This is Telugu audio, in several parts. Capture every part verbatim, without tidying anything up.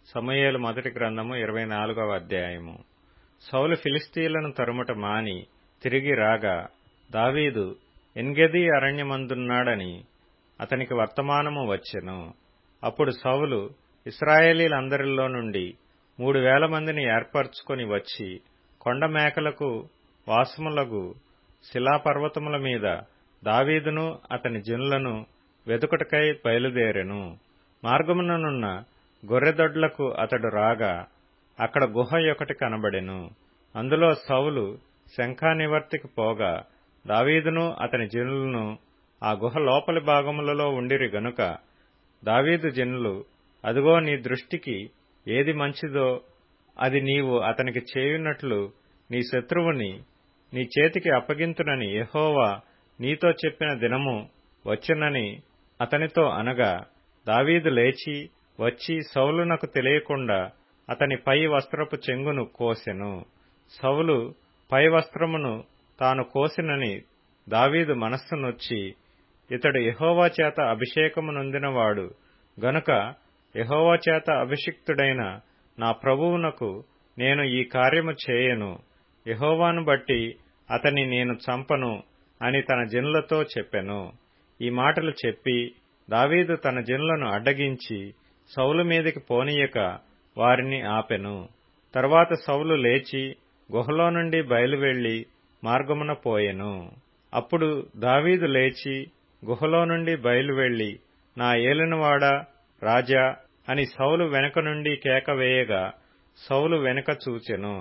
సమూయేలు మొదటి గ్రంథము ఇరవై నాలుగవ అధ్యాయము. సౌలు ఫిలిష్తీయులను తరుముట మాని తిరిగి రాగా దావీదు ఎన్గెదీ అరణ్యమందున్నాడని అతనికి వర్తమానము వచ్చెను. అప్పుడు సౌలు ఇశ్రాయేలీలందరిలో నుండి మూడు వేల మందిని ఏర్పరచుకొని వచ్చి కొండ మేకలకు వాసములగు శిలాపర్వతముల మీద దావీదును అతని జనులను వెదుకుటకై బయలుదేరెను. మార్గముననున్న గొర్రెదొడ్లకు అతడు రాగా అక్కడ గుహ ఒకటి కనబడెను. అందులో సౌలు శంఖానివర్తికి పోగా దావీదును అతని జనులను ఆ గుహ లోపలి భాగములలో ఉండిరి గనుక దావీదు జనులు, అదిగో నీ దృష్టికి ఏది మంచిదో అది నీవు అతనికి చేయునట్లు నీ శత్రువుని నీ చేతికి అప్పగింతునని యెహోవా నీతో చెప్పిన దినము వచ్చెనని అతనితో అనగా, దావీదు లేచి వచ్చి సౌలునకు తెలియకుండా అతని పై వస్త్రపు చెంగును కోసెను. సౌలు పై వస్త్రమును తాను కోసినని దావీదు మనస్సు నొచ్చి, ఇతడు యెహోవా చేత అభిషేకము నొందినవాడు గనుక యెహోవా చేత అభిషిక్తుడైన నా ప్రభువునకు నేను ఈ కార్యము చేయను, యెహోవాను బట్టి అతని నేను చంపను అని తన జనులతో చెప్పెను. ఈ మాటలు చెప్పి దావీదు తన జనులను అడ్డగించి సౌలు మీదికి పోనీయక వారిని ఆపెను. తరువాత సౌలు లేచి గుహలో నుండి బయలువెళ్లి మార్గమున పోయెను. అప్పుడు దావీదు లేచి గుహలో నుండి బయలువెళ్లి, నా ఏలినవాడా, రాజా అని సౌలు వెనుక నుండి కేక వేయగా సౌలు వెనుక చూచెను.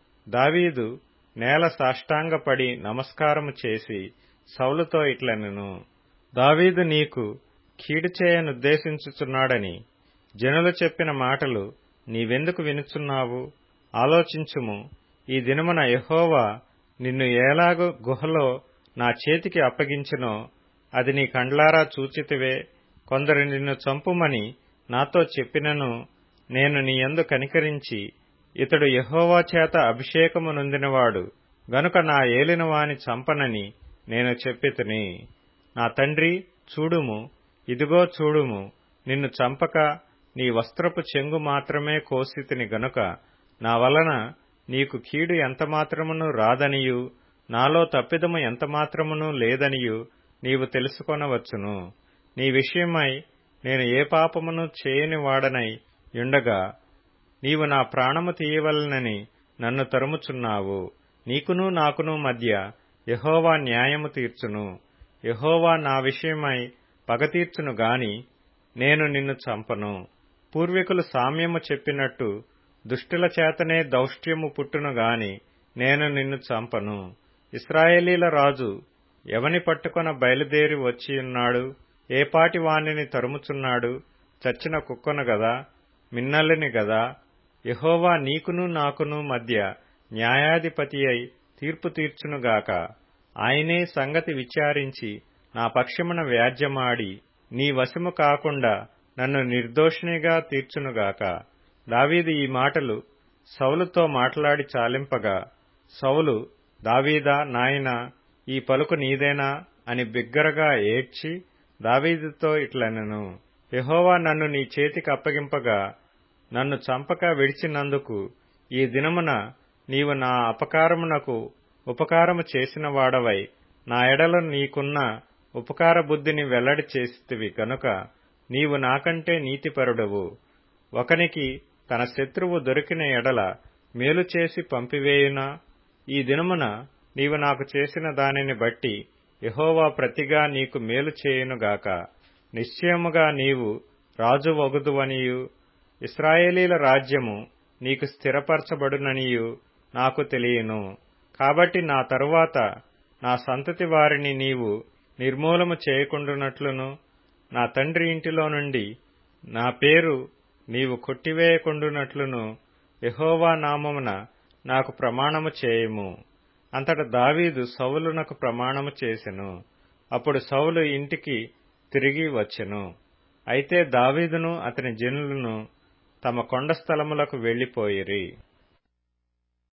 దావీదు నేల సాష్టాంగపడి నమస్కారము చేసి సౌలుతో ఇట్లనెను, దావీదు నీకు కీడు చేయనుద్దేశించుచున్నాడని జనులు చెప్పిన మాటలు నీవెందుకు వినుచున్నావు? ఆలోచించుము. ఈ దినమున యెహోవా నిన్ను ఎలాగు గుహలో నా చేతికి అప్పగించెనో అది నీ కండ్లారా చూచితివే. కొందరు నిన్ను చంపుమని నాతో చెప్పినను నేను నీ యందు కనికరించి, ఇతడు యెహోవా చేత అభిషేకము నొందినవాడు గనుక నా ఏలినవాని చంపనని నేను చెప్పితిని. నా తండ్రి, చూడుము, ఇదిగో చూడుము, నిన్ను చంపక నీ వస్త్రపు చెంగు మాత్రమే కోసితిని గనుక నా వలన నీకు కీడు ఎంతమాత్రమును రాదనియు నాలో తప్పిదము ఎంతమాత్రమును లేదనియు నీవు తెలుసుకొనవచ్చును. నీ విషయమై నేను ఏ పాపమును చేయని వాడనై యుండగా నీవు నా ప్రాణము తీయవలనని నన్ను తరుముచున్నావు. నీకును నాకును మధ్య యెహోవా న్యాయము తీర్చును. యెహోవా నా విషయమై పగ తీర్చును గాని నేను నిన్ను చంపను. పూర్వీకులు సామ్యము చెప్పినట్టు దుష్టుల చేతనే దౌష్ట్యము పుట్టును గాని నేను నిన్ను చంపను. ఇశ్రాయేలీల రాజు ఎవని పట్టుకొన బయలుదేరి వచ్చియున్నాడు? ఏ పాటి వానిని తరుముచున్నాడు? చచ్చిన కుక్కను గదా, మిన్నల్లిని గదా? యెహోవా నీకును నాకును మధ్య న్యాయాధిపతి అయి తీర్పు తీర్చునుగాక. ఆయనే సంగతి విచారించి నా పక్షమున వ్యాజ్యమాడి నీ వశము కాకుండా నన్ను నిర్దోషినిగా తీర్చునుగాక. దావీదు ఈ మాటలు సౌలుతో మాట్లాడి చాలింపగా సౌలు, దావీదా నాయనా, ఈ పలుకు నీదేనా అని బిగ్గరగా ఏడ్చి దావీదుతో ఇట్లనెను, యెహోవా నన్ను నీ చేతికి అప్పగింపగా నన్ను చంపక విడిచినందుకు ఈ దినమున నీవు నా అపకారమునకు ఉపకారము చేసిన వాడవై నా ఎడల నీకున్న ఉపకార బుద్ధిని వెల్లడి చేసితివి గనుక నీవు నాకంటే నీతిపరుడవు. ఒకనికి తన శత్రువు దొరికిన ఎడల మేలు చేసి పంపివేయునా? ఈ దినమున నీవు నాకు చేసిన దానిని బట్టి యెహోవా ప్రతిగా నీకు మేలు చేయునుగాక. నిశ్చయముగా నీవు రాజు వగుదువనియు ఇశ్రాయేలీల రాజ్యము నీకు స్థిరపరచబడుననియు నాకు తెలియను. కాబట్టి నా తరువాత నా సంతతి వారిని నీవు నిర్మూలము చేయకుండునట్లును నా తండ్రి ఇంటిలో నుండి నా పేరు నీవు కొట్టివేయకుండునట్లును యెహోవా నామమున నాకు ప్రమాణము చేయము. అంతట దావీదు సౌలునకు ప్రమాణము చేసెను. అప్పుడు సౌలు ఇంటికి తిరిగి వచ్చెను. అయితే దావీదును అతని జనులను తమ కొండ స్థలములకు వెళ్లిపోయిరి.